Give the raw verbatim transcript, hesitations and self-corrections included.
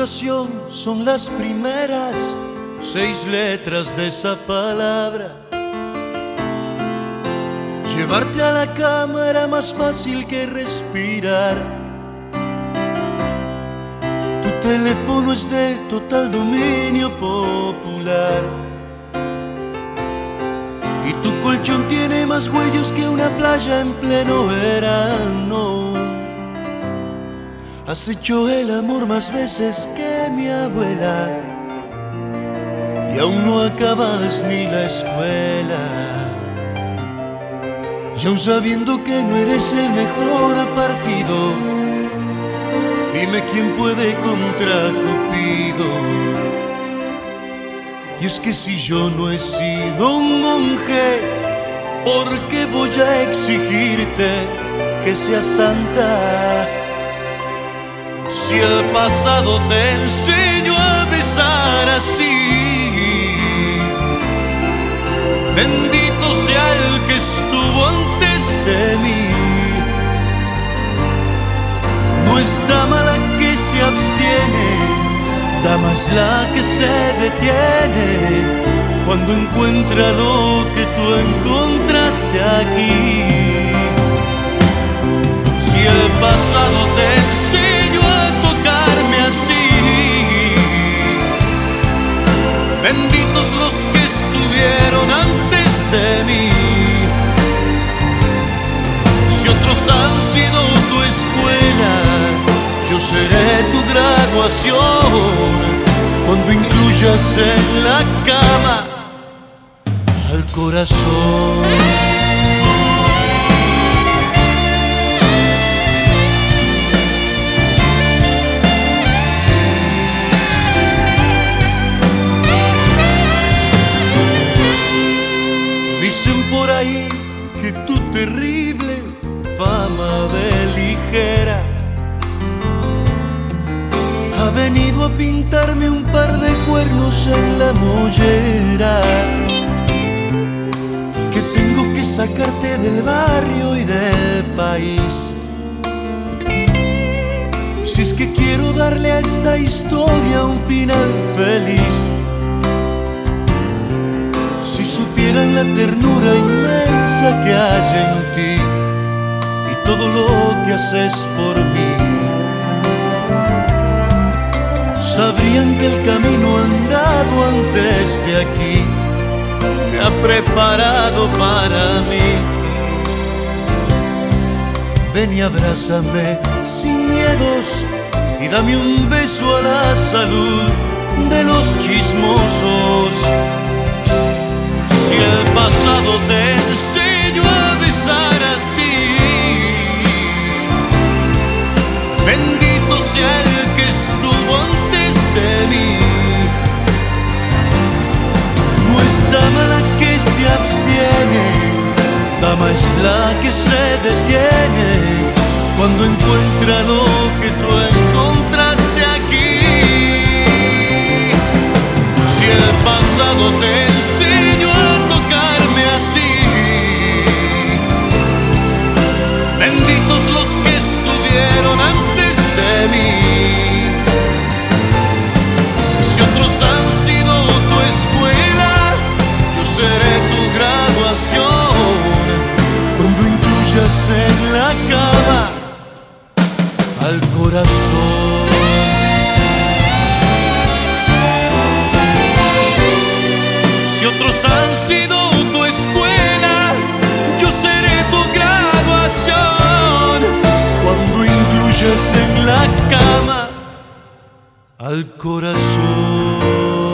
reputación son las primeras seis letras de esa palabra. Llevarte a la cama era más fácil que respirar. Tu teléfono es de total dominio popular. Y tu colchón tiene más huellas que una playa en pleno verano. Has hecho el amor más veces que mi abuela y aún no acabas ni la escuela. Y aún sabiendo que no eres el mejor partido, dime quién puede contra Cupido. Y es que si yo no he sido un monje, ¿por qué voy a exigirte que seas santa? Si el pasado te enseñó a besar así, bendito sea el que estuvo antes de mí. No es dama la que se abstiene, dama es la que se detiene cuando encuentra lo que tú encontraste aquí. Si el pasado te enseñó a tocarme así, benditos los que estuvieron antes de mí. Si otros han sido tu escuela, yo seré tu graduación cuando incluyas en la cama al corazón. Dicen por ahí que tu terrible fama de ligera ha venido a pintarme un par de cuernos en la mollera, que tengo que sacarte del barrio y del país. Si es que quiero darle a esta historia un final feliz. Si supieran la ternura inmensa que hay en ti y todo lo que haces por mí, sabrían que el camino andado antes de aquí me ha preparado para mí. Ven y abrázame sin miedos y dame un beso a la salud de los chismosos. Si el pasado te enseñó a besar así, bendito sea el que estuvo antes de mí. No es dama la que se abstiene, dama es la que se detiene cuando encuentra lo que tú encontraste aquí. Si el pasado te enseñó a tocarme así, benditos los que estuvieron antes de mí. Si otros han sido tu escuela, yo seré tu graduación cuando incluyas en la cama al corazón. Si otros han sido tu escuela, yo seré tu graduación cuando incluyas en la cama al corazón.